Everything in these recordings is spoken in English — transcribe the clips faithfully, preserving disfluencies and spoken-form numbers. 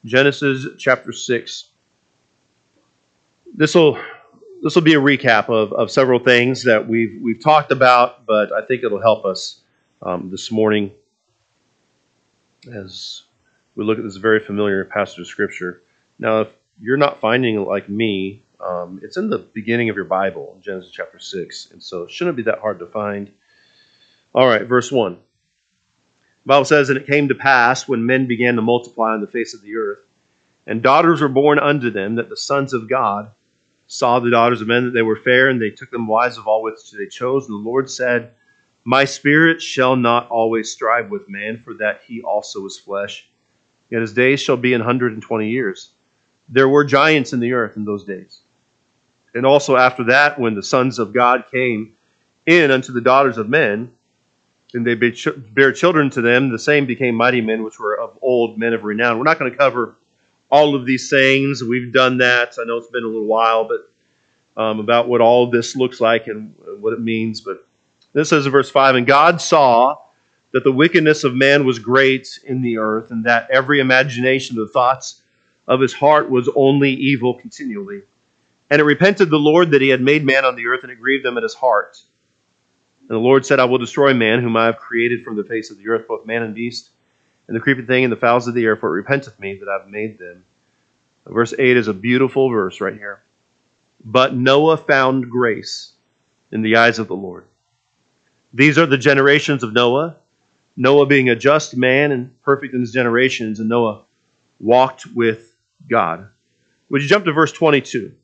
Genesis chapter six. This will this will be a recap of, of several things that we've we've talked about, but I think it'll help us um, this morning as we look at this very familiar passage of Scripture. Now, if you're not finding it like me, um, it's in the beginning of your Bible, Genesis chapter six, and so it shouldn't be that hard to find. All right, verse one. The Bible says, "And it came to pass, when men began to multiply on the face of the earth, and daughters were born unto them, that the sons of God saw the daughters of men, that they were fair, and they took them wives of all which they chose. And the Lord said, My spirit shall not always strive with man, for that he also is flesh. Yet his days shall be an hundred and twenty years. There were giants in the earth in those days. And also after that, when the sons of God came in unto the daughters of men, and they bare children to them, the same became mighty men, which were of old, men of renown." We're not going to cover all of these sayings. We've done that. I know it's been a little while, but um, about what all this looks like and what it means. But this says in verse five, "And God saw that the wickedness of man was great in the earth, and that every imagination of the thoughts of his heart was only evil continually. And it repented the Lord that he had made man on the earth, and it grieved him at his heart. And the Lord said, I will destroy man, whom I have created from the face of the earth, both man and beast, and the creeping thing and the fowls of the air, for it repenteth me that I have made them." Verse eight is a beautiful verse right here. "But Noah found grace in the eyes of the Lord." These are the generations of Noah. Noah being a just man and perfect in his generations, and Noah walked with God. Would you jump to verse twenty-two?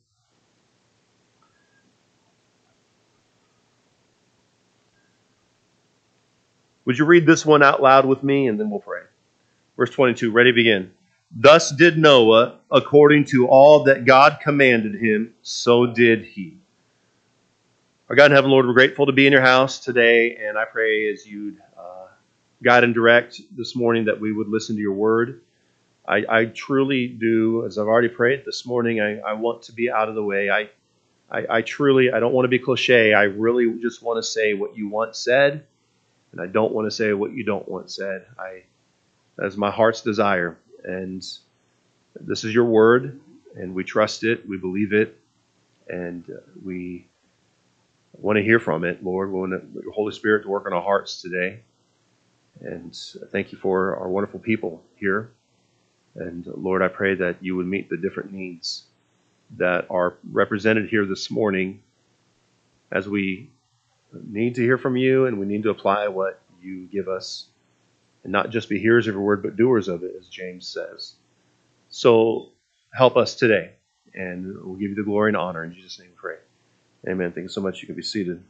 Would you read this one out loud with me, and then we'll pray. Verse twenty-two, ready, begin. "Thus did Noah, according to all that God commanded him, so did he." Our God in heaven, Lord, we're grateful to be in your house today, and I pray as you'd uh, guide and direct this morning that we would listen to your word. I, I truly do, as I've already prayed this morning, I, I want to be out of the way. I, I, I truly, I don't want to be cliche. I really just want to say what you want said, and I don't want to say what you don't want said. I, that is my heart's desire. And this is your word, and we trust it, we believe it, and we want to hear from it, Lord. We want your Holy Spirit to work on our hearts today. And thank you for our wonderful people here. And Lord, I pray that you would meet the different needs that are represented here this morning as we need to hear from you, and we need to apply what you give us, and not just be hearers of your word, but doers of it, as James says. So help us today, and we'll give you the glory and honor. In Jesus' name we pray. Amen. Thank you so much. You can be seated.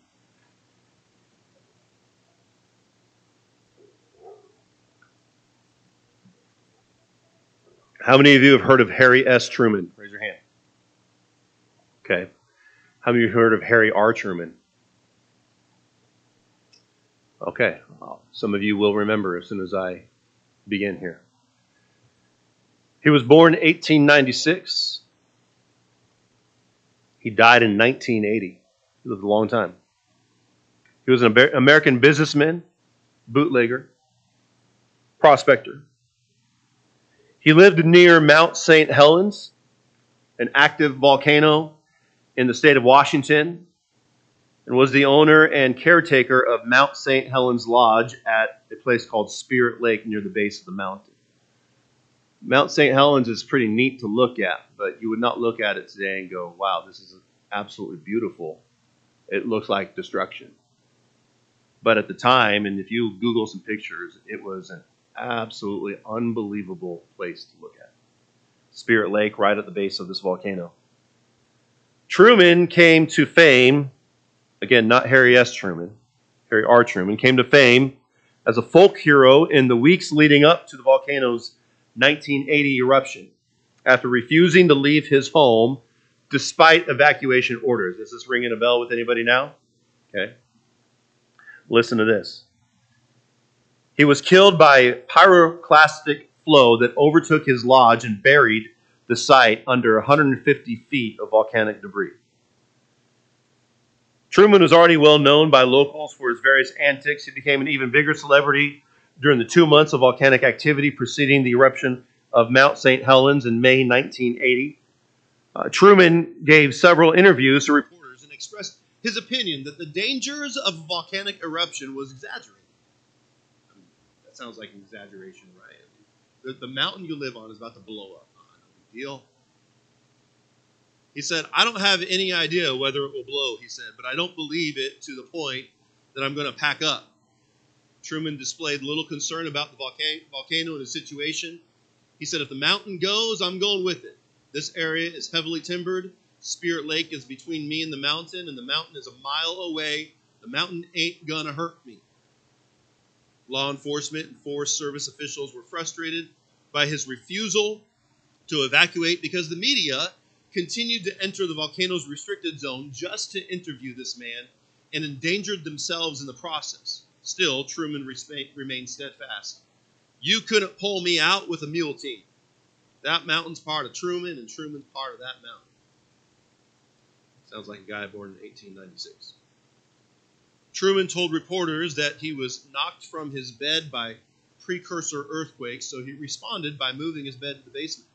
How many of you have heard of Harry S. Truman? Raise your hand. Okay. How many of you have heard of Harry R. Truman? Okay. Well, some of you will remember as soon as I begin here. He was born in eighteen ninety-six. He died in nineteen eighty. He lived a long time. He was an American businessman, bootlegger, prospector. He lived near Mount Saint Helens, an active volcano in the state of Washington, and was the owner and caretaker of Mount Saint Helens Lodge at a place called Spirit Lake near the base of the mountain. Mount Saint Helens is pretty neat to look at, but you would not look at it today and go, wow, this is absolutely beautiful. It looks like destruction. But at the time, and if you Google some pictures, it was an absolutely unbelievable place to look at. Spirit Lake right at the base of this volcano. Truman came to fame, again, not Harry S. Truman, Harry R. Truman, came to fame as a folk hero in the weeks leading up to the volcano's nineteen eighty eruption, after refusing to leave his home despite evacuation orders. Is this ringing a bell with anybody now? Okay. Listen to this. He was killed by a pyroclastic flow that overtook his lodge and buried the site under one hundred fifty feet of volcanic debris. Truman was already well known by locals for his various antics. He became an even bigger celebrity during the two months of volcanic activity preceding the eruption of Mount Saint Helens in May nineteen eighty. Uh, Truman gave several interviews to reporters and expressed his opinion that the dangers of volcanic eruption was exaggerated. I mean, that sounds like an exaggeration, right? The, the mountain you live on is about to blow up. Oh, no big deal. He said, I don't have any idea whether it will blow, he said, but I don't believe it to the point that I'm going to pack up. Truman displayed little concern about the volcano, volcano and the situation. He said, if the mountain goes, I'm going with it. This area is heavily timbered. Spirit Lake is between me and the mountain, and the mountain is a mile away. The mountain ain't going to hurt me. Law enforcement and Forest Service officials were frustrated by his refusal to evacuate because the media continued to enter the volcano's restricted zone just to interview this man and endangered themselves in the process. Still, Truman remained steadfast. You couldn't pull me out with a mule team. That mountain's part of Truman, and Truman's part of that mountain. Sounds like a guy born in eighteen ninety-six. Truman told reporters that he was knocked from his bed by precursor earthquakes, so he responded by moving his bed to the basement.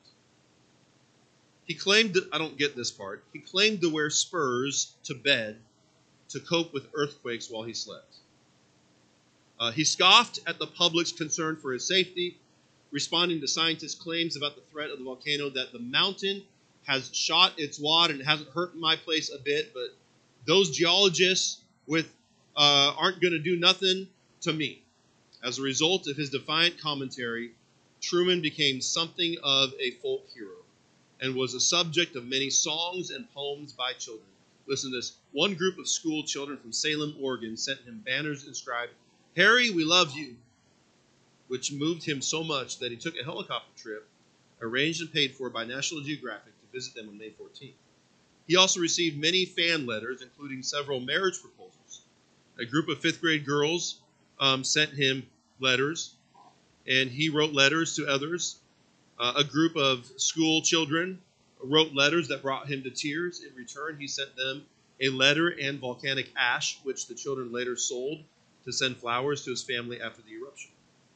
He claimed, that, I don't get this part, he claimed to wear spurs to bed to cope with earthquakes while he slept. Uh, he scoffed at the public's concern for his safety, responding to scientists' claims about the threat of the volcano that the mountain has shot its wad and it hasn't hurt my place a bit, but those geologists with uh, aren't going to do nothing to me. As a result of his defiant commentary, Truman became something of a folk hero and was a subject of many songs and poems by children. Listen to this. One group of school children from Salem, Oregon, sent him banners inscribed, Harry, we love you, which moved him so much that he took a helicopter trip, arranged and paid for by National Geographic, to visit them on May fourteenth. He also received many fan letters, including several marriage proposals. A group of fifth grade girls um, sent him letters, and he wrote letters to others. Uh, a group of school children wrote letters that brought him to tears. In return, he sent them a letter and volcanic ash, which the children later sold to send flowers to his family after the eruption.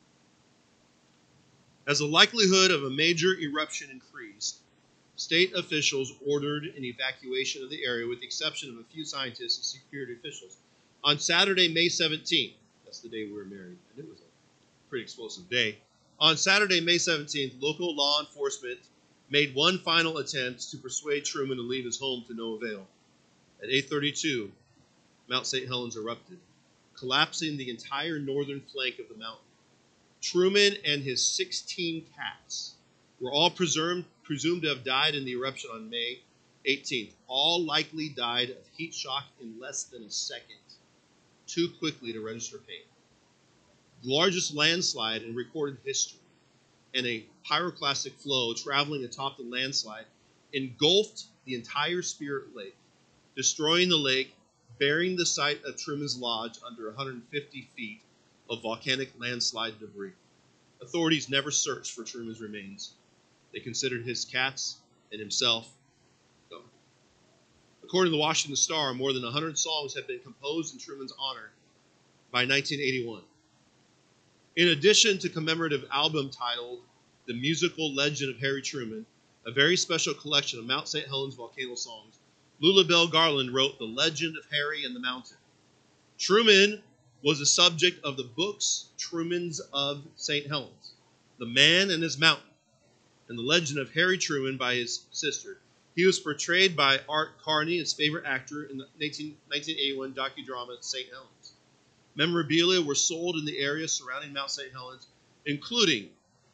As the likelihood of a major eruption increased, state officials ordered an evacuation of the area with the exception of a few scientists and security officials. On Saturday, May seventeenth, that's the day we were married, and it was a pretty explosive day. On Saturday, May seventeenth, local law enforcement made one final attempt to persuade Truman to leave his home to no avail. At eight thirty-two, Mount Saint Helens erupted, collapsing the entire northern flank of the mountain. Truman and his sixteen cats were all presumed, presumed to have died in the eruption on May eighteenth. All likely died of heat shock in less than a second, too quickly to register pain. The largest landslide in recorded history, and a pyroclastic flow traveling atop the landslide engulfed the entire Spirit Lake, destroying the lake, burying the site of Truman's Lodge under one hundred fifty feet of volcanic landslide debris. Authorities never searched for Truman's remains. They considered his cats and himself gone. According to the Washington Star, more than one hundred songs had been composed in Truman's honor by nineteen eighty-one. In addition to commemorative album titled The Musical Legend of Harry Truman, a very special collection of Mount Saint Helens volcano songs, Lula Bell Garland wrote The Legend of Harry and the Mountain. Truman was the subject of the books Truman's of Saint Helens, The Man and His Mountain, and The Legend of Harry Truman by his sister. He was portrayed by Art Carney, his favorite actor, in the nineteen eighty-one docudrama Saint Helens. Memorabilia were sold in the area surrounding Mount Saint Helens, including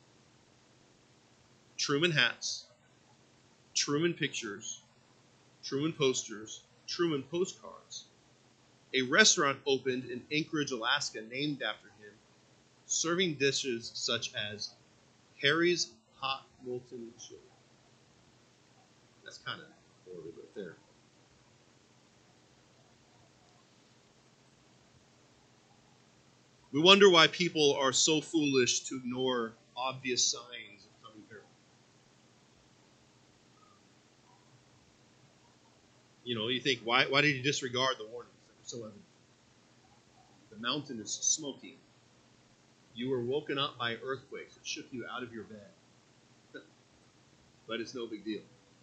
Truman hats, Truman pictures, Truman posters, Truman postcards. A restaurant opened in Anchorage, Alaska, named after him, serving dishes such as Harry's Hot Molten Chili. That's kind of morbid right there. We wonder why people are so foolish to ignore obvious signs of coming peril. You know, you think, why, why did he disregard the warnings that were so evident? The mountain is smoking. You were woken up by earthquakes that shook you out of your bed. but it's no big deal.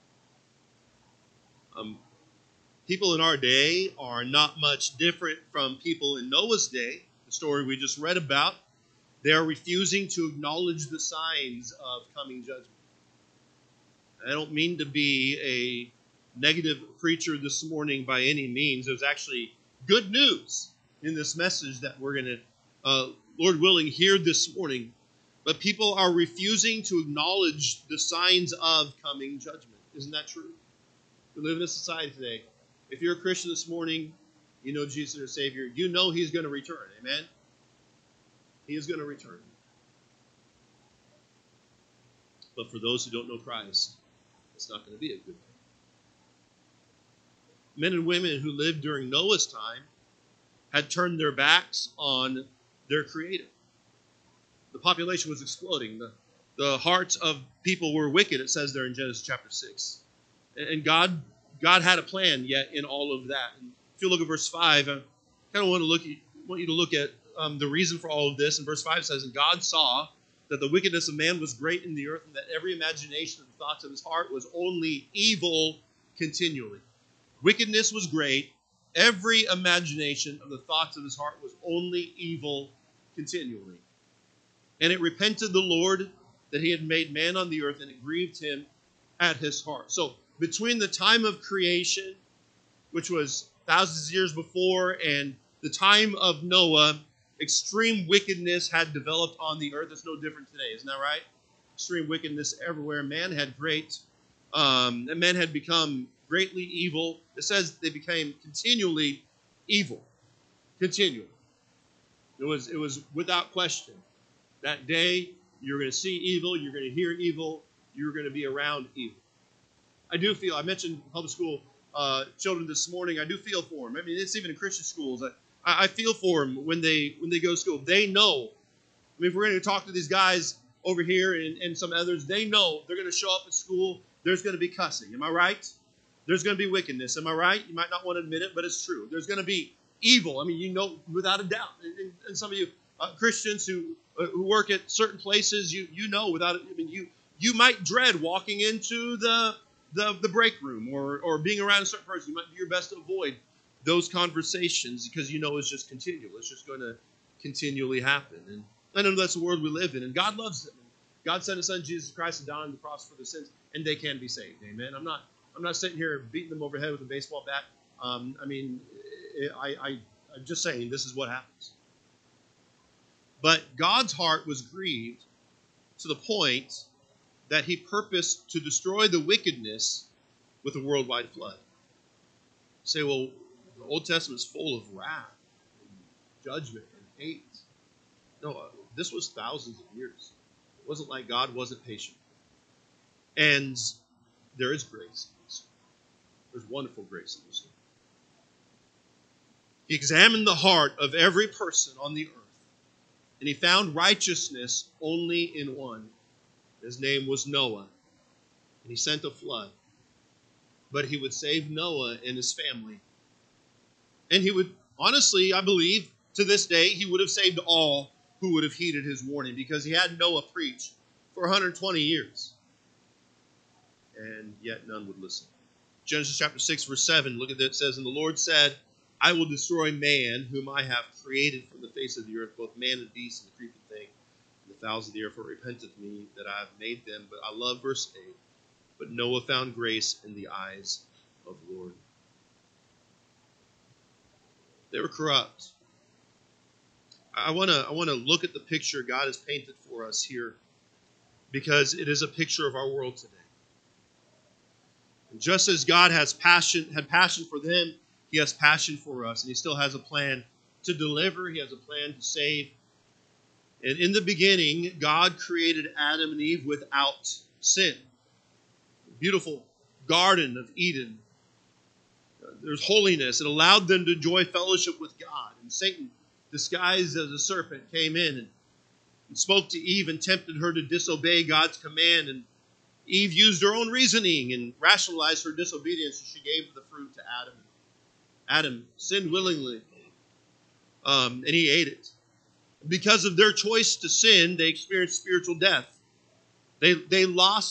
Um, people in our day are not much different from people in Noah's day, the story we just read about. They are refusing to acknowledge the signs of coming judgment. I don't mean to be a negative preacher this morning by any means. There's actually good news in this message that we're going to, uh, Lord willing, hear this morning. But people are refusing to acknowledge the signs of coming judgment. Isn't that true? We live in a society today. If you're a Christian this morning, you know Jesus is your Savior. You know He's going to return. Amen? He is going to return. But for those who don't know Christ, it's not going to be a good thing. Men and women who lived during Noah's time had turned their backs on their Creator. The population was exploding. The, the hearts of people were wicked, it says there in Genesis chapter six. And God, God had a plan yet in all of that. And if you look at verse five, I kind of want to look at, want you to look at um, the reason for all of this. And verse five says, "And God saw that the wickedness of man was great in the earth, and that every imagination of the thoughts of his heart was only evil continually." Wickedness was great. Every imagination of the thoughts of his heart was only evil continually. And it repented the Lord that he had made man on the earth, and it grieved him at his heart. So between the time of creation, which was thousands of years before, and the time of Noah, extreme wickedness had developed on the earth. It's no different today, isn't that right? Extreme wickedness everywhere. Man had great, um, and men had become greatly evil. It says they became continually evil. Continually. It was, it was without question. That day, you're going to see evil, you're going to hear evil, you're going to be around evil. I do feel, I mentioned public school uh, children this morning, I do feel for them. I mean, it's even in Christian schools. I, I feel for them when they when they go to school. They know. I mean, if we're going to talk to these guys over here and, and some others, they know they're going to show up at school. There's going to be cussing. Am I right? There's going to be wickedness. Am I right? You might not want to admit it, but it's true. There's going to be evil. I mean, you know, without a doubt. And, and some of you uh, Christians who uh, who work at certain places, you you know, without I mean, you you might dread walking into the the, the break room or or being around a certain person. You might do your best to avoid those conversations because you know it's just continual. It's just going to continually happen. And I know that's the world we live in. And God loves them. God sent His Son Jesus Christ to die on the cross for their sins, and they can be saved. Amen. I'm not I'm not sitting here beating them over the head with a baseball bat. Um, I mean, I, I I'm just saying this is what happens. But God's heart was grieved to the point that He purposed to destroy the wickedness with a worldwide flood. You say, well, the Old Testament is full of wrath and judgment and hate. No, uh, this was thousands of years. It wasn't like God wasn't patient. And there is grace in this. There's wonderful grace in this. He examined the heart of every person on the earth, and He found righteousness only in one. His name was Noah, and He sent a flood. But He would save Noah and his family. And He would, honestly, I believe, to this day, He would have saved all who would have heeded His warning, because He had Noah preach for one hundred twenty years. And yet none would listen. Genesis chapter six, verse seven, look at that. It says, "And the Lord said, I will destroy man, whom I have created from the face of the earth, both man and beast, and the creeping thing, and the fowls of the air, for it repenteth me that I have made them." But I love verse eight. "But Noah found grace in the eyes of the Lord." They were corrupt. I want to I want to look at the picture God has painted for us here, because it is a picture of our world today. And just as God has passion had passion for them, He has passion for us, and He still has a plan to deliver. He has a plan to save. And in the beginning, God created Adam and Eve without sin. Beautiful Garden of Eden. There's holiness. It allowed them to enjoy fellowship with God. And Satan, disguised as a serpent, came in and, and spoke to Eve and tempted her to disobey God's command. And Eve used her own reasoning and rationalized her disobedience, and she gave the fruit to Adam. Adam sinned willingly, um, and he ate it. Because of their choice to sin, they experienced spiritual death. They, they lost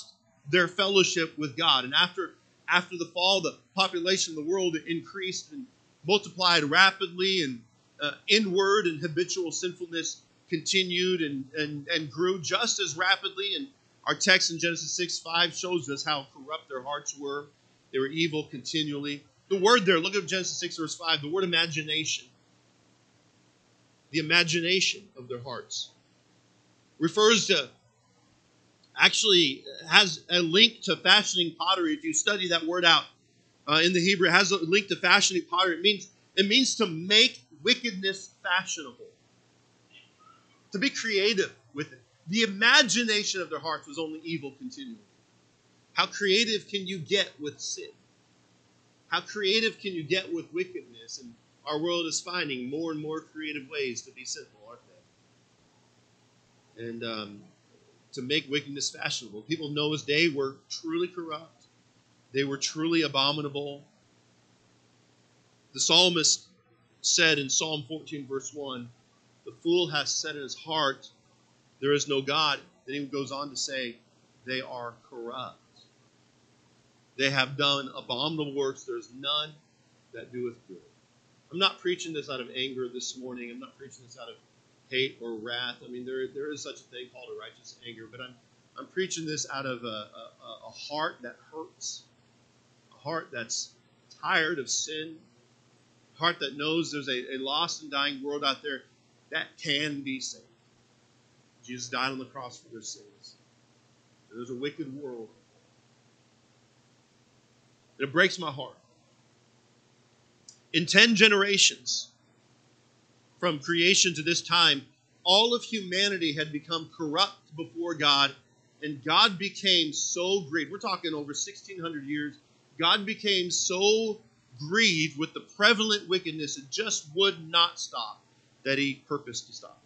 their fellowship with God. And after, after the fall, the population of the world increased and multiplied rapidly, and uh, inward and habitual sinfulness continued and, and, and grew just as rapidly. And our text in Genesis six five shows us how corrupt their hearts were. They were evil continually. The word there, look at Genesis six verse five, the word imagination. The imagination of their hearts refers to, actually has a link to fashioning pottery. If you study that word out uh, in the Hebrew, it has a link to fashioning pottery. It means, it means to make wickedness fashionable, to be creative with it. The imagination of their hearts was only evil continually. How creative can you get with sin? How creative can you get with wickedness? And our world is finding more and more creative ways to be sinful, aren't they? And um, to make wickedness fashionable. People of Noah's day were truly corrupt. They were truly abominable. The psalmist said in Psalm fourteen, verse one, the fool has said in his heart, there is no God. Then he goes on to say, they are corrupt. They have done abominable works. There is none that doeth good. I'm not preaching this out of anger this morning. I'm not preaching this out of hate or wrath. I mean, there, there is such a thing called a righteous anger, but I'm, I'm preaching this out of a, a, a heart that hurts, a heart that's tired of sin, a heart that knows there's a, a lost and dying world out there that can be saved. Jesus died on the cross for their sins. There's a wicked world. It breaks my heart. In ten generations, from creation to this time, all of humanity had become corrupt before God, and God became so grieved. We're talking over sixteen hundred years. God became so grieved with the prevalent wickedness, it just would not stop, that he purposed to stop.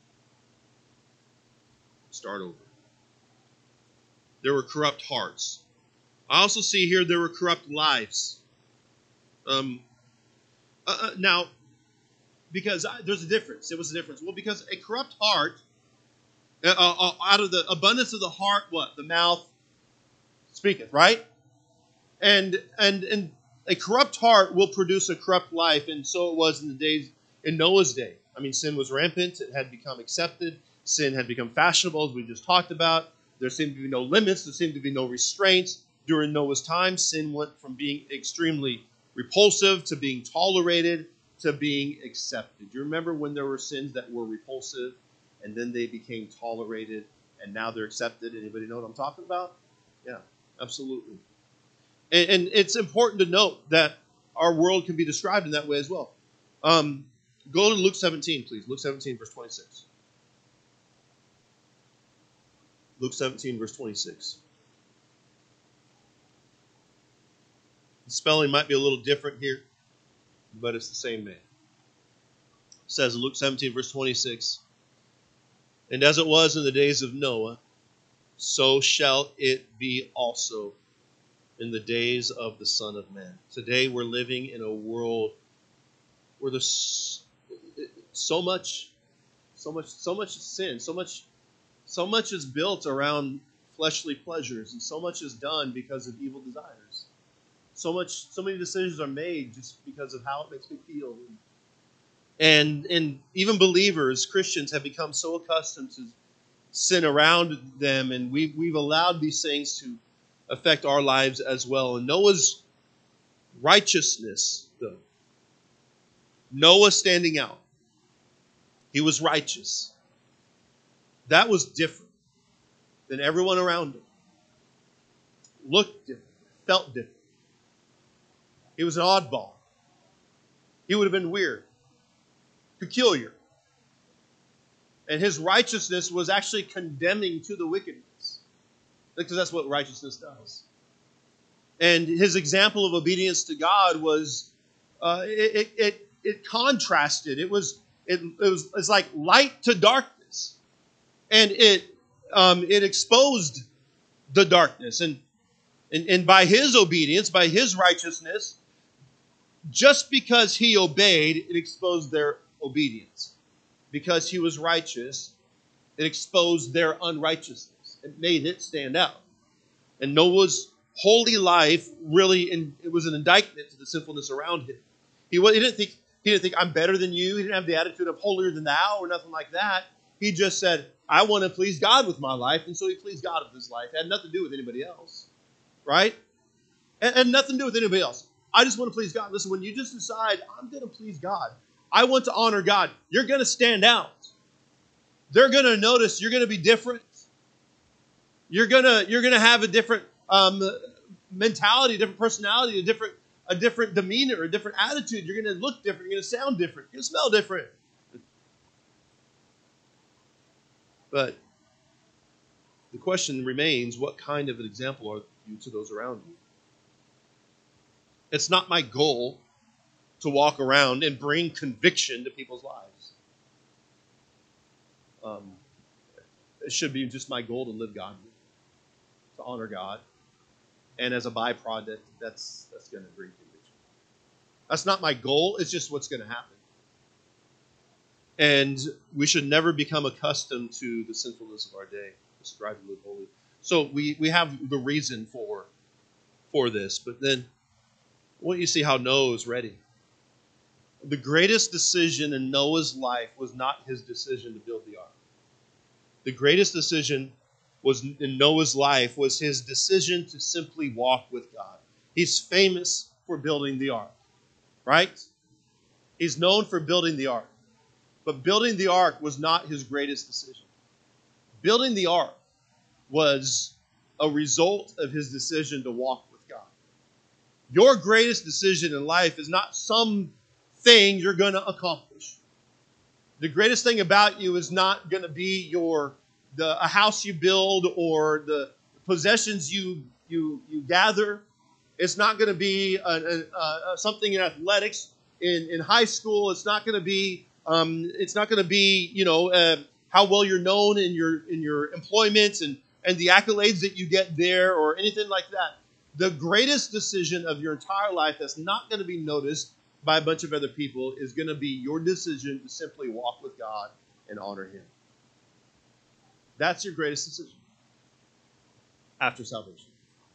Start over. There were corrupt hearts. I also see here there were corrupt lives. Um, uh, now, because I, there's a difference. There was a difference. Well, because a corrupt heart, uh, uh, out of the abundance of the heart, what? The mouth speaketh, right? And and and a corrupt heart will produce a corrupt life, and so it was in the days, in Noah's day. I mean, sin was rampant. It had become accepted. Sin had become fashionable, as we just talked about. There seemed to be no limits. There seemed to be no restraints. During Noah's time, sin went from being extremely repulsive to being tolerated to being accepted. Do you remember when there were sins that were repulsive and then they became tolerated and now they're accepted? Anybody know what I'm talking about? Yeah, absolutely. And, and it's important to note that our world can be described in that way as well. Um, go to Luke seventeen, please. Luke seventeen, verse twenty-six. Luke seventeen, verse twenty-six. The spelling might be a little different here, but it's the same man. It says in Luke seventeen, verse twenty-six, and as it was in the days of Noah, so shall it be also in the days of the Son of Man. Today we're living in a world where there's so much, so much, so much sin, so much, so much is built around fleshly pleasures, and so much is done because of evil desires. So much, so many decisions are made just because of how it makes me feel. And and even believers, Christians, have become so accustomed to sin around them, and we've, we've allowed these things to affect our lives as well. And Noah's righteousness, though, Noah standing out, he was righteous. That was different than everyone around him. Looked different, felt different. He was an oddball. He would have been weird, peculiar. And his righteousness was actually condemning to the wickedness, because that's what righteousness does. And his example of obedience to God was, uh, it, it it contrasted. It was it, it was it's like light to darkness, and it um, it exposed the darkness. And, and and by his obedience, by his righteousness, just because he obeyed, it exposed their obedience. Because he was righteous, it exposed their unrighteousness. It made it stand out. And Noah's holy life really, in, it was an indictment to the sinfulness around him. He, he didn't think, he didn't think, I'm better than you. He didn't have the attitude of holier than thou or nothing like that. He just said, I want to please God with my life. And so he pleased God with his life. It had nothing to do with anybody else. Right? It had nothing to do with anybody else. I just want to please God. Listen, when you just decide, I'm going to please God, I want to honor God, you're going to stand out. They're going to notice you're going to be different. You're going to, you're going to have a different um, mentality, a different personality, a different, a different demeanor, a different attitude. You're going to look different. You're going to sound different. You're going to smell different. But the question remains, what kind of an example are you to those around you? It's not my goal to walk around and bring conviction to people's lives. Um, it should be just my goal to live godly, to honor God. And as a byproduct, that's, that's going to bring conviction. That's not my goal. It's just what's going to happen. And we should never become accustomed to the sinfulness of our day. Strive to live holy. So we, we have the reason for, for this. But then I want you to see how Noah was ready. The greatest decision in Noah's life was not his decision to build the ark. The greatest decision was in Noah's life was his decision to simply walk with God. He's famous for building the ark, right? He's known for building the ark. But building the ark was not his greatest decision. Building the ark was a result of his decision to walk with God. Your greatest decision in life is not some thing you're going to accomplish. The greatest thing about you is not going to be your the a house you build or the possessions you you you gather. It's not going to be a, a, a, something in athletics in, in high school. It's not going to be um, it's not going to be you know uh, how well you're known in your in your employments and and the accolades that you get there or anything like that. The greatest decision of your entire life that's not going to be noticed by a bunch of other people is going to be your decision to simply walk with God and honor Him. That's your greatest decision after salvation.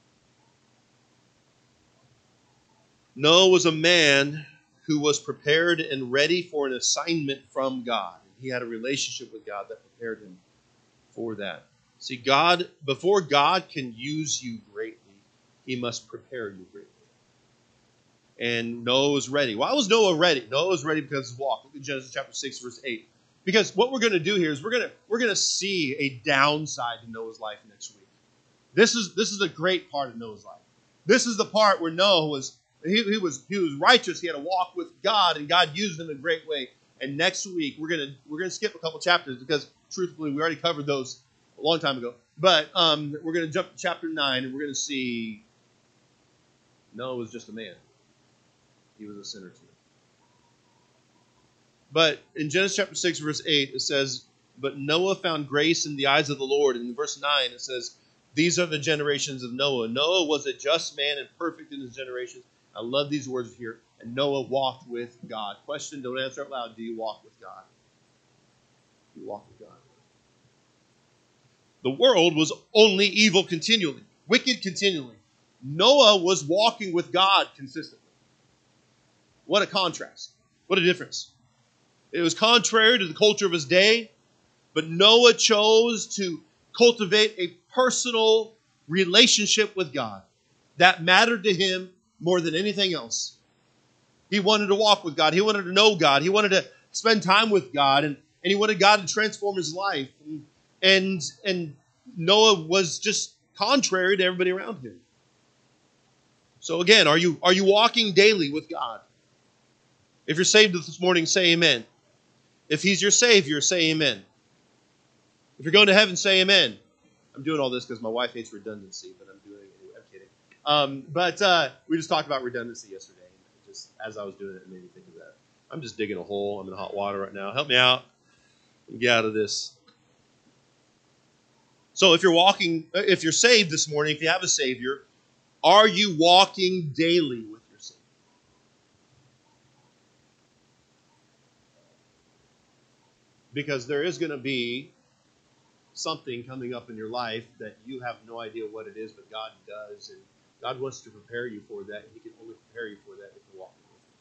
Noah was a man who was prepared and ready for an assignment from God. He had a relationship with God that prepared him for that. See, God, before God can use you greatly, He must prepare you greatly. And Noah was ready. Why was Noah ready? Noah was ready because of his walk. Look at Genesis chapter six, verse eight. Because what we're going to do here is we're going to we're going to see a downside to Noah's life next week. This is this is a great part of Noah's life. This is the part where Noah was he, he was he was righteous. He had a walk with God, and God used him in a great way. And next week we're gonna we're gonna skip a couple chapters because truthfully we already covered those a long time ago. But um, we're gonna jump to chapter nine, and we're gonna see Noah was just a man. He was a sinner too. But in Genesis chapter six, verse eight, it says, "But Noah found grace in the eyes of the Lord." And in verse nine, it says, "These are the generations of Noah. Noah was a just man and perfect in his generations." I love these words here. And Noah walked with God. Question, don't answer out loud. Do you walk with God? Do you walk with God? The world was only evil continually, wicked continually. Noah was walking with God consistently. What a contrast. What a difference. It was contrary to the culture of his day, but Noah chose to cultivate a personal relationship with God that mattered to him more than anything else. He wanted to walk with God. He wanted to know God. He wanted to spend time with God, and, and he wanted God to transform his life. And, and, and Noah was just contrary to everybody around him. So again, are you, are you walking daily with God? If you're saved this morning, say amen. If He's your Savior, say amen. If you're going to heaven, say amen. I'm doing all this because my wife hates redundancy, but I'm doing it anyway. I'm kidding. Um, but uh, we just talked about redundancy yesterday. And just as I was doing it, it made me think of that. I'm just digging a hole. I'm in hot water right now. Help me out and get out of this. So if you're walking, if you're saved this morning, if you have a Savior, are you walking daily with your Savior? Because there is going to be something coming up in your life that you have no idea what it is, but God does, and God wants to prepare you for that, and He can only prepare you for that if you're walking with Him.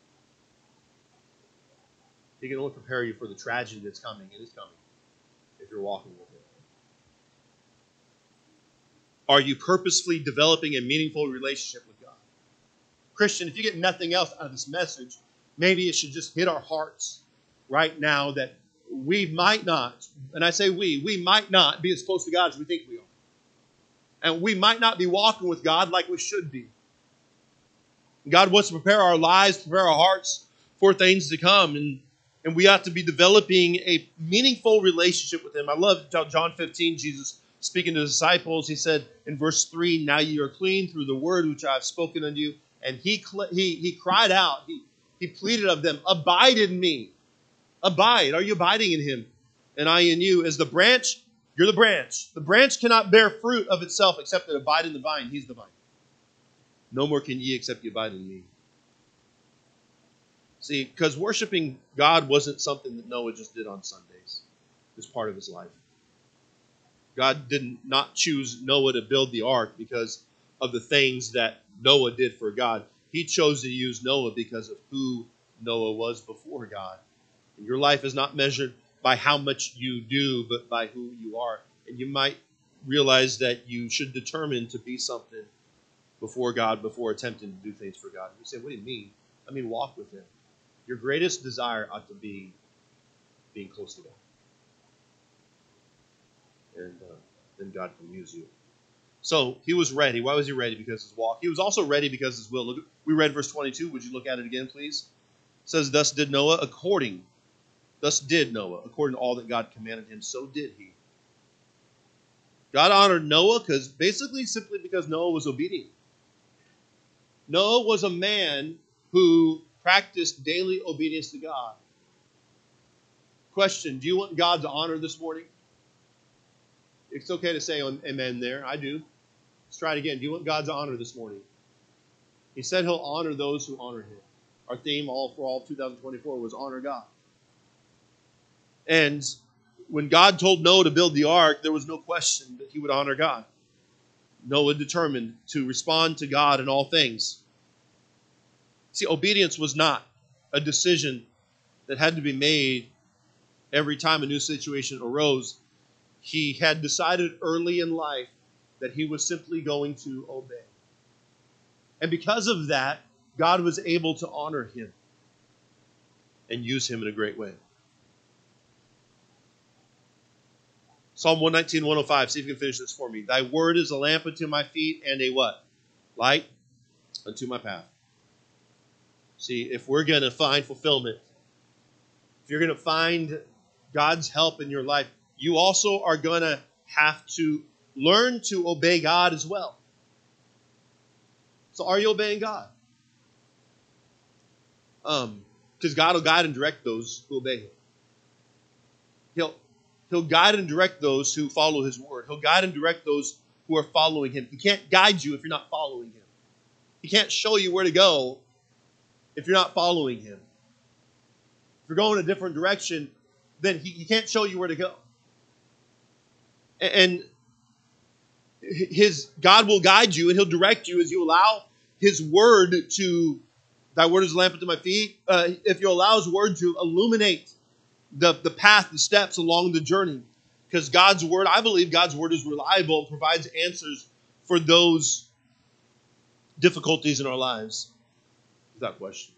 He can only prepare you for the tragedy that's coming, and is coming, if you're walking with Him. Are you purposefully developing a meaningful relationship with God? Christian, if you get nothing else out of this message, maybe it should just hit our hearts right now that we might not, and I say we, we might not be as close to God as we think we are. And we might not be walking with God like we should be. God wants to prepare our lives, prepare our hearts for things to come, and, and we ought to be developing a meaningful relationship with Him. I love John fifteen, Jesus speaking to the disciples. He said in verse three, "Now ye are clean through the word which I have spoken unto you." And he, he, he cried out, he, he pleaded of them, "Abide in me." Abide. Are you abiding in Him? And I in you. As the branch, you're the branch. The branch cannot bear fruit of itself except it abide in the vine. He's the vine. No more can ye except you abide in me. See, because worshiping God wasn't something that Noah just did on Sundays. It was part of his life. God did not choose Noah to build the ark because of the things that Noah did for God. He chose to use Noah because of who Noah was before God. And your life is not measured by how much you do, but by who you are. And you might realize that you should determine to be something before God before attempting to do things for God. You say, "What do you mean?" I mean, walk with Him. Your greatest desire ought to be being close to God. And uh, then God can use you. So he was ready. Why was he ready? Because of his walk. He was also ready because of his will. Look, we read verse twenty-two. Would you look at it again, please? It says, "Thus did Noah according, thus did Noah, according to all that God commanded him, so did he." God honored Noah because basically simply because Noah was obedient. Noah was a man who practiced daily obedience to God. Question, do you want God to honor this morning? It's okay to say amen there. I do. Let's try it again. Do you want God to honor this morning? He said He'll honor those who honor Him. Our theme all for all of two thousand twenty-four was honor God. And when God told Noah to build the ark, there was no question that he would honor God. Noah determined to respond to God in all things. See, obedience was not a decision that had to be made every time a new situation arose. He had decided early in life that he was simply going to obey. And because of that, God was able to honor him and use him in a great way. Psalm one nineteen, one oh five. See if you can finish this for me. "Thy word is a lamp unto my feet and a what? Light unto my path." See, if we're going to find fulfillment, if you're going to find God's help in your life, you also are going to have to learn to obey God as well. So are you obeying God? Um, because God will guide and direct those who obey Him. He'll, he'll guide and direct those who follow His word. He'll guide and direct those who are following Him. He can't guide you if you're not following Him. He can't show you where to go if you're not following Him. If you're going a different direction, then He, he can't show you where to go. And His God will guide you and He'll direct you as you allow His word to, "Thy word is a lamp unto my feet." Uh, if you allow His word to illuminate the, the path, the steps along the journey. Because God's word, I believe God's word is reliable and provides answers for those difficulties in our lives. Without question.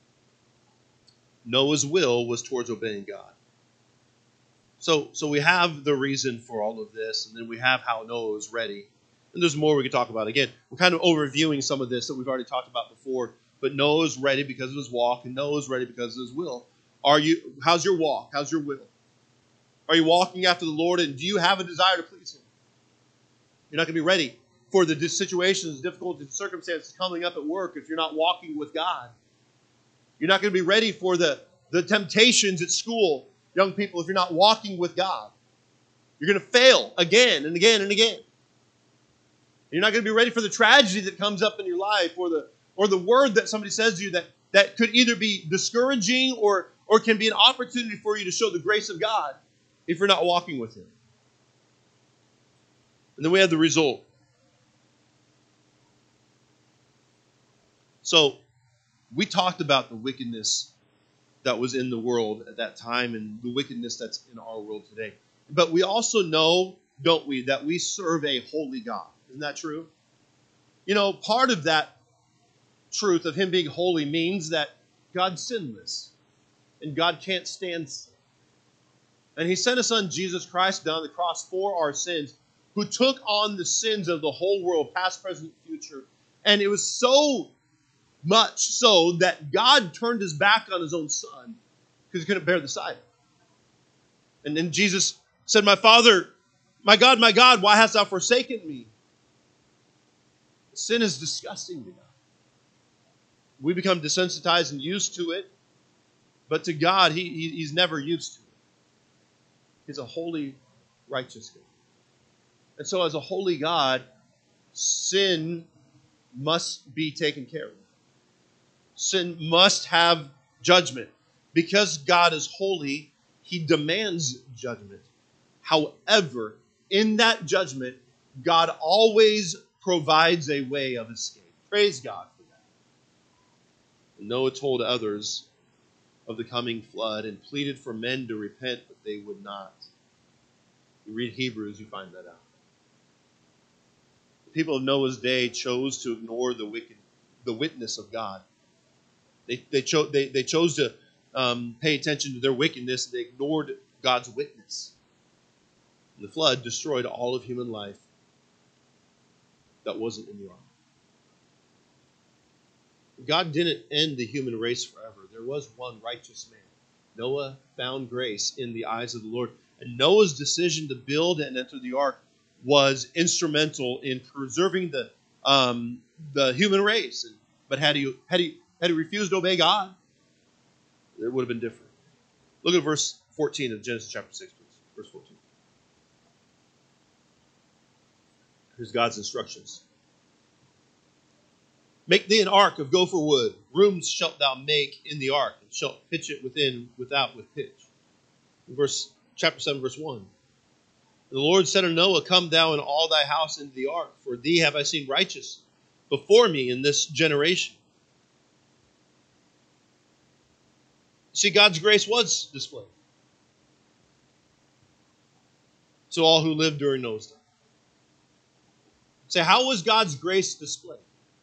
Noah's will was towards obeying God. So, so we have the reason for all of this, and then we have how Noah was ready. And there's more we could talk about. Again, we're kind of overviewing some of this that we've already talked about before. But Noah was ready because of his walk, and Noah was ready because of his will. Are you? How's your walk? How's your will? Are you walking after the Lord, and do you have a desire to please Him? You're not going to be ready for the situations, difficulties, circumstances coming up at work if you're not walking with God. You're not going to be ready for the, the temptations at school, young people, if you're not walking with God. You're going to fail again and again and again. You're not going to be ready for the tragedy that comes up in your life, or the or the word that somebody says to you that, that could either be discouraging or, or can be an opportunity for you to show the grace of God if you're not walking with Him. And then we have the result. So we talked about the wickedness that was in the world at that time and the wickedness that's in our world today. But we also know, don't we, that we serve a holy God. Isn't that true? You know, part of that truth of him being holy means that God's sinless and God can't stand sin. And he sent his son Jesus Christ down the cross for our sins, who took on the sins of the whole world, past, present, future. And it was so much so that God turned his back on his own son because he couldn't bear the sight. And then Jesus said, my Father, my God, my God, why hast thou forsaken me? Sin is disgusting to God. We become desensitized and used to it. But to God, he, he, he's never used to it. He's a holy, righteous God. And so as a holy God, sin must be taken care of. Sin must have judgment. Because God is holy, he demands judgment. However, in that judgment, God always provides a way of escape. Praise God for that. Noah told others of the coming flood and pleaded for men to repent, but they would not. You read Hebrews, you find that out. The people of Noah's day chose to ignore the wicked, the witness of God. They they chose they, they chose to um, pay attention to their wickedness. They ignored God's witness. And the flood destroyed all of human life that wasn't in the ark. God didn't end the human race forever. There was one righteous man. Noah found grace in the eyes of the Lord. And Noah's decision to build and enter the ark was instrumental in preserving the um, the human race. But had he had he had he refused to obey God, it would have been different. Look at verse fourteen of Genesis chapter six, please. Verse fourteen. Here's God's instructions. Make thee an ark of gopher wood. Rooms shalt thou make in the ark, and shalt pitch it within, without with pitch. Verse chapter seven, verse one. The Lord said unto Noah, come thou and all thy house into the ark, for thee have I seen righteous before me in this generation. See, God's grace was displayed to all who lived during Noah's time. Say, how was God's grace displayed?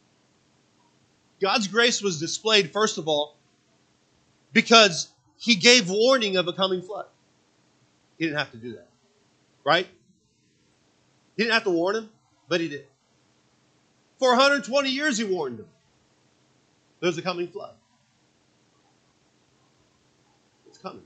God's grace was displayed, first of all, because he gave warning of a coming flood. He didn't have to do that. Right? He didn't have to warn him, but he did. For one hundred twenty years he warned them. There's a coming flood. It's coming.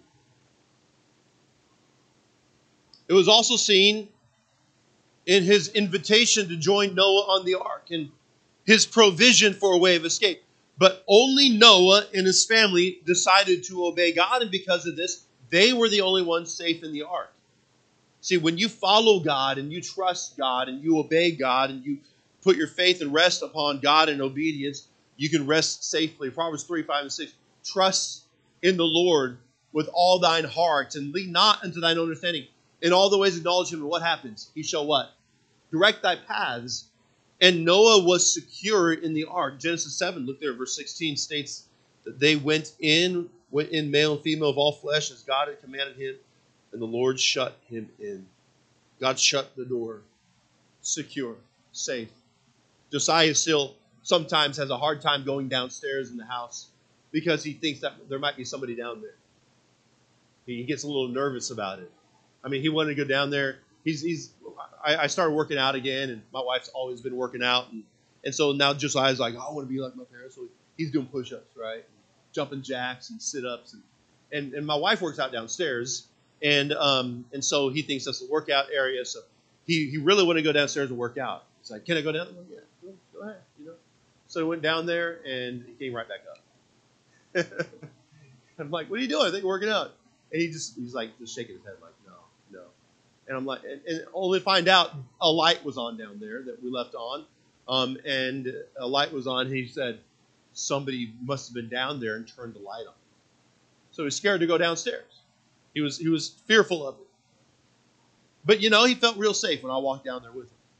It was also seen in his invitation to join Noah on the ark and his provision for a way of escape. But only Noah and his family decided to obey God, and because of this, they were the only ones safe in the ark. See, when you follow God and you trust God and you obey God and you put your faith and rest upon God in obedience, you can rest safely. Proverbs three, five, and six. Trust in the Lord with all thine heart and lean not unto thine understanding. In all the ways acknowledge him, and what happens? He shall what? Direct thy paths. And Noah was secure in the ark. Genesis seven, look there, verse sixteen states that they went in, went in male and female of all flesh as God had commanded him, and the Lord shut him in. God shut the door. Secure, safe. Josiah still sometimes has a hard time going downstairs in the house because he thinks that there might be somebody down there. He gets a little nervous about it. I mean, he wanted to go down there. He's, he's. I, I started working out again, and my wife's always been working out, and, and so now Josiah's like, oh, I want to be like my parents. So he's doing push-ups, right, jumping jacks and sit-ups, and and, and my wife works out downstairs, and um and so he thinks that's the workout area. So he he really wanted to go downstairs and work out. He's like, can I go down? I'm like, yeah, go, go ahead, you know. So he went down there, and he came right back up. I'm like, what are you doing? I think you're working out. And he just he's like just shaking his head like, no, no. And I'm like, and, and only to find out a light was on down there that we left on. Um, and a light was on. He said, somebody must have been down there and turned the light on. So he was scared to go downstairs. He was he was fearful of it. But, you know, he felt real safe when I walked down there with him.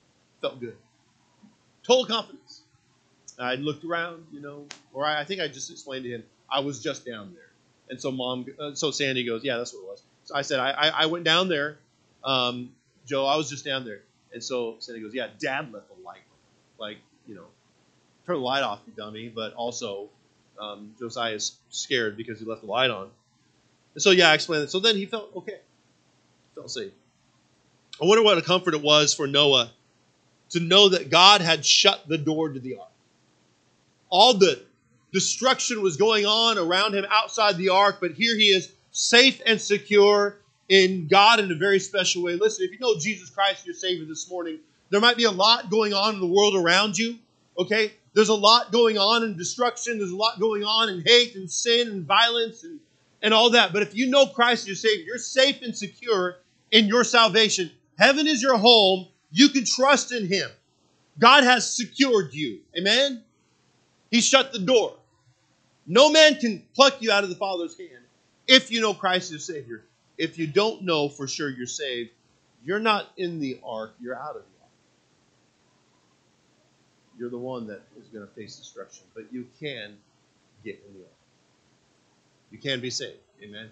Felt good. Total confidence. I looked around, you know, or I, I think I just explained to him, I was just down there. And so mom, uh, so Sandy goes, yeah, that's what it was. So I said, I, I, I went down there. Um, Joe, I was just down there. And so Sandy goes, yeah, Dad left the light on. Like, you know, turn the light off, you dummy. But also, um, Josiah is scared because he left the light on. And so, yeah, I explained it. So then he felt okay. Felt safe. I wonder what a comfort it was for Noah to know that God had shut the door to the ark. All the destruction was going on around him outside the ark, but here he is, safe and secure in God in a very special way. Listen, if you know Jesus Christ, your Savior, this morning, there might be a lot going on in the world around you, okay? There's a lot going on in destruction. There's a lot going on in hate and sin and violence and, and all that. But if you know Christ as your Savior, you're safe and secure in your salvation. Heaven is your home. You can trust in Him. God has secured you. Amen? He shut the door. No man can pluck you out of the Father's hand if you know Christ as Savior. If you don't know for sure you're saved, you're not in the ark, you're out of the ark. You're the one that is going to face destruction. But you can get in the ark. You can be saved. Amen?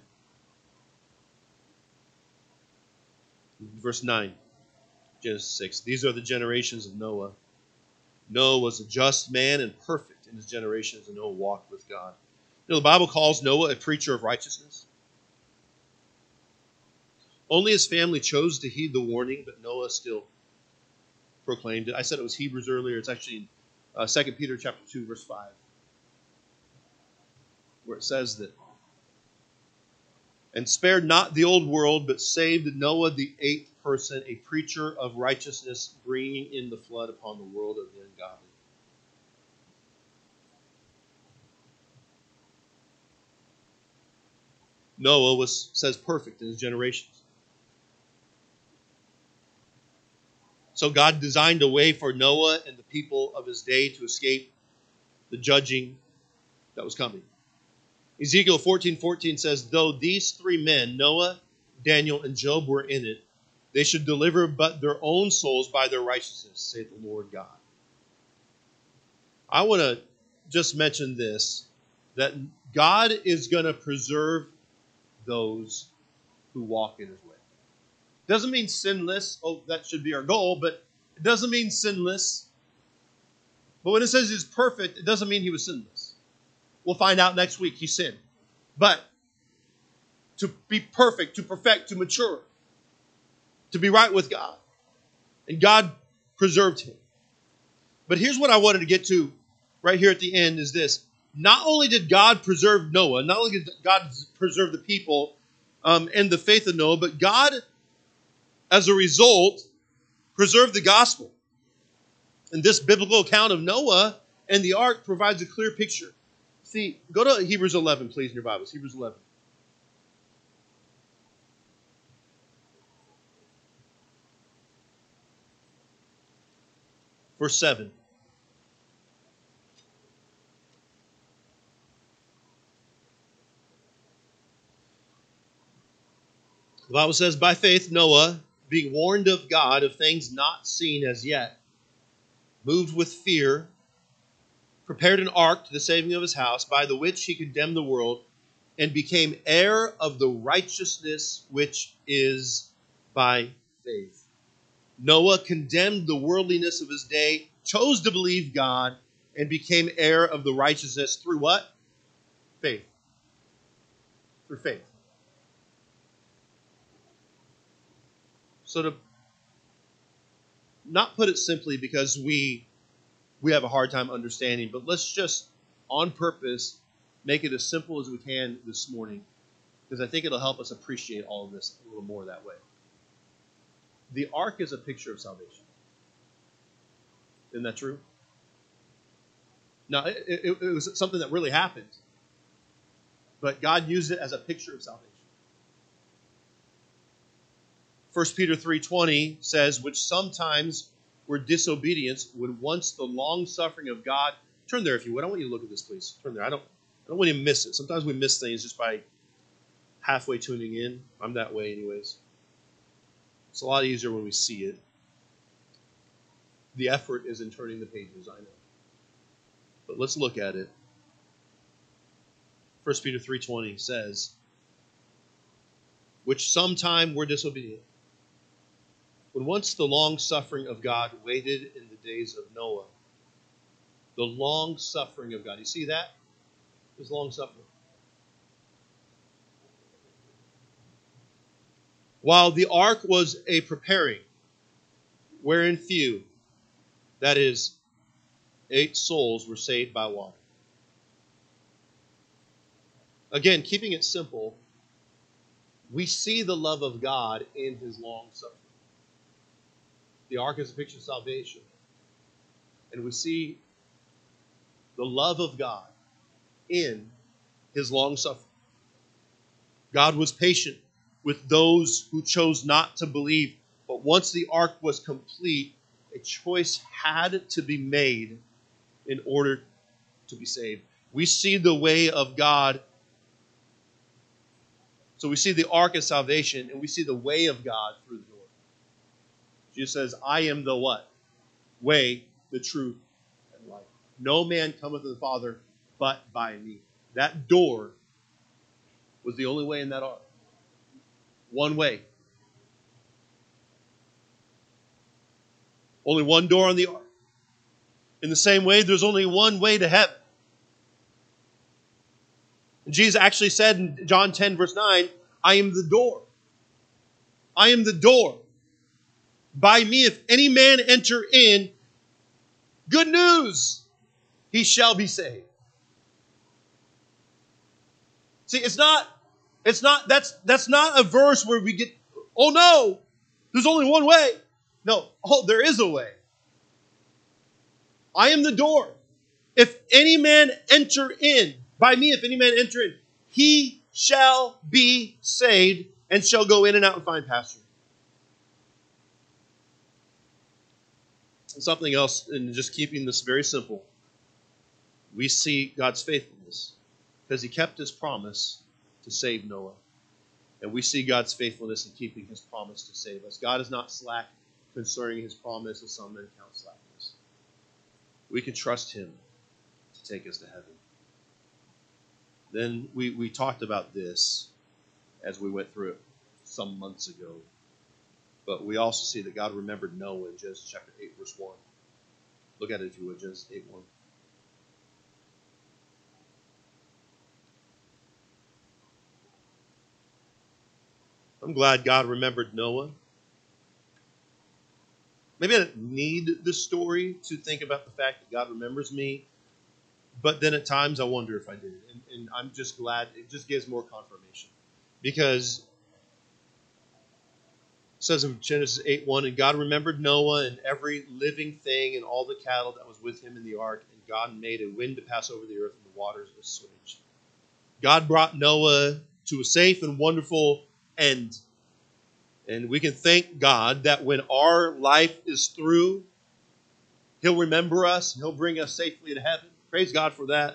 Verse nine, Genesis six. These are the generations of Noah. Noah was a just man and perfect in his generations, and Noah walked with God. You know, the Bible calls Noah a preacher of righteousness. Only his family chose to heed the warning, but Noah still proclaimed it. I said it was Hebrews earlier. It's actually in uh, Second Peter chapter two, verse five, where it says that, and spared not the old world, but saved Noah, the eighth person, a preacher of righteousness, bringing in the flood upon the world of the ungodly. Noah was, says, perfect in his generations. So God designed a way for Noah and the people of his day to escape the judging that was coming. Ezekiel fourteen fourteen says, though these three men, Noah, Daniel, and Job, were in it, they should deliver but their own souls by their righteousness, saith the Lord God. I want to just mention this, that God is going to preserve those who walk in his way. Doesn't mean sinless. Oh, that should be our goal, but it doesn't mean sinless. But when it says he's perfect, it doesn't mean he was sinless. We'll find out next week he sinned. But to be perfect, to perfect, to mature, to be right with God. And God preserved him. But here's what I wanted to get to right here at the end is this. Not only did God preserve Noah, not only did God preserve the people um, and the faith of Noah, but God, as a result, preserved the gospel. And this biblical account of Noah and the ark provides a clear picture. See, go to Hebrews eleven, please, in your Bibles. Hebrews eleven. Verse seven. The Bible says, by faith Noah, being warned of God of things not seen as yet, moved with fear, prepared an ark to the saving of his house, by the which he condemned the world, and became heir of the righteousness which is by faith. Noah condemned the worldliness of his day, chose to believe God, and became heir of the righteousness through what? Faith. Through faith. So to not put it simply because we we have a hard time understanding, but let's just, on purpose, make it as simple as we can this morning, because I think it'll help us appreciate all of this a little more that way. The ark is a picture of salvation. Isn't that true? Now, it, it, it was something that really happened, but God used it as a picture of salvation. First Peter three twenty says, which sometimes were disobedience, when once the long-suffering of God... Turn there if you would. I want you to look at this, please. Turn there. I don't, I don't want you to miss it. Sometimes we miss things just by halfway tuning in. I'm that way anyways. It's a lot easier when we see it. the effort is in turning the pages, I know. But let's look at it. First Peter three twenty says, which sometime were disobedient, when once the long-suffering of God waited in the days of Noah. The long-suffering of God. You see that? There's long-suffering. While the ark was a preparing, wherein few, that is, eight souls were saved by water. Again, keeping it simple, we see the love of God in his long suffering. The ark is a picture of salvation. And we see the love of God in his long suffering. God was patient with those who chose not to believe. But once the ark was complete, a choice had to be made in order to be saved. We see the way of God. So we see the ark as salvation, and we see the way of God through the door. Jesus says, I am the what? Way, the truth, and life. No man cometh to the Father but by me. That door was the only way in that ark. One way. Only one door on the ark. In the same way, there's only one way to heaven. And Jesus actually said in John ten, verse nine, I am the door. I am the door. By me, if any man enter in, good news, he shall be saved. See, it's not, it's not, that's, that's not a verse where we get, oh no, there's only one way. No, oh, there is a way. I am the door. If any man enter in, by me, if any man enter in, he shall be saved and shall go in and out and find pasture. And something else, in just keeping this very simple, we see God's faithfulness because he kept his promise to save Noah. And we see God's faithfulness in keeping his promise to save us. God is not slack concerning his promise, as some men count slackness. We can trust him to take us to heaven. Then we, we talked about this as we went through it some months ago. But we also see that God remembered Noah in Genesis chapter eight, verse one. Look at it if you would, Genesis eight, one. I'm glad God remembered Noah. Maybe I didn't need the story to think about the fact that God remembers me, but then at times I wonder if I did. And, and I'm just glad. It just gives more confirmation. Because it says in Genesis eight one, and God remembered Noah and every living thing and all the cattle that was with him in the ark, and God made a wind to pass over the earth, and the waters assuaged. God brought Noah to a safe and wonderful end. And we can thank God that when our life is through, he'll remember us, and he'll bring us safely to heaven. Praise God for that.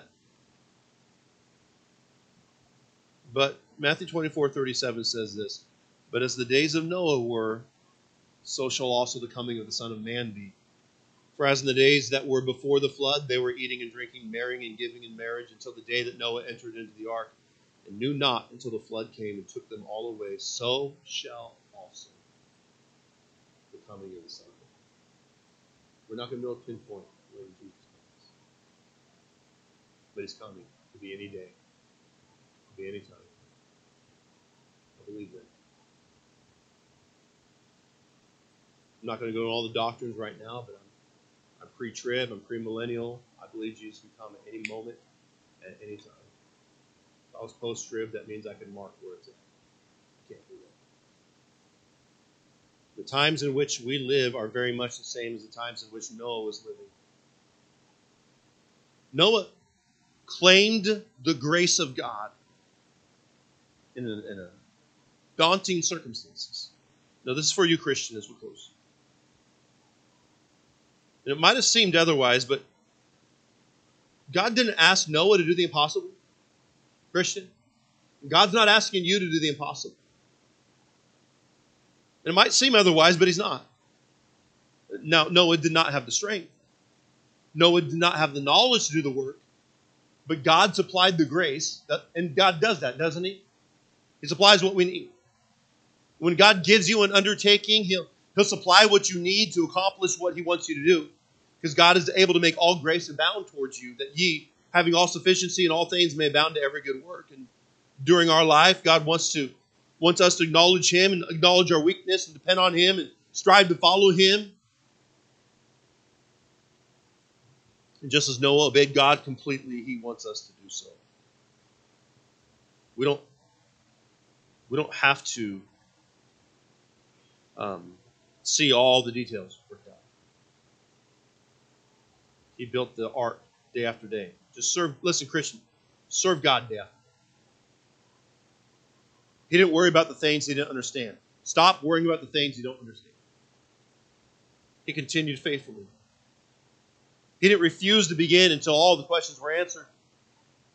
But Matthew twenty-four thirty-seven says this, but as the days of Noah were, so shall also the coming of the Son of Man be. For as in the days that were before the flood, they were eating and drinking, marrying and giving in marriage, until the day that Noah entered into the ark, and knew not until the flood came and took them all away, so shall also the coming of the Son of Man. We're not going to know a pinpoint when Jesus comes. But he's coming. It could be any day. It could be any time. I believe that. I'm not going to go into all the doctrines right now, but I'm, I'm pre-trib, I'm pre-millennial. I believe Jesus can come at any moment, at any time. If I was post-trib, that means I can mark where it's at. I can't do that. The times in which we live are very much the same as the times in which Noah was living. Noah claimed the grace of God in a, in a daunting circumstances. Now, this is for you, Christian, as we close. And it might have seemed otherwise, but God didn't ask Noah to do the impossible. Christian, God's not asking you to do the impossible. And it might seem otherwise, but he's not. Now, Noah did not have the strength. Noah did not have the knowledge to do the work. But God supplied the grace. That, and God does that, doesn't he? He supplies what we need. When God gives you an undertaking, he'll, he'll supply what you need to accomplish what he wants you to do. Because God is able to make all grace abound towards you, that ye, having all sufficiency in all things, may abound to every good work. And during our life, God wants to wants us to acknowledge him and acknowledge our weakness and depend on him and strive to follow him. And just as Noah obeyed God completely, he wants us to do so. We don't, we don't have to um, see all the details worked out. He built the ark day after day. Just serve, listen, Christian, serve God day after day. He didn't worry about the things he didn't understand. Stop worrying about the things you don't understand. He continued faithfully. He didn't refuse to begin until all the questions were answered.